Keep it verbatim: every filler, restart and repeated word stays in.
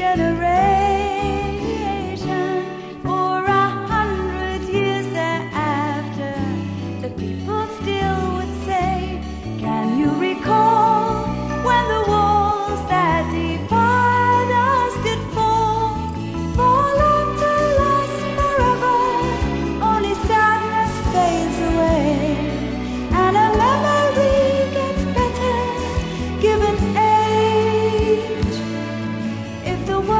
generation. For a hundred years thereafter, the people still would say, can you recall when the walls that divide us did fall? For laughter lasts forever, only sadness fades away, and a memory gets better given age. If the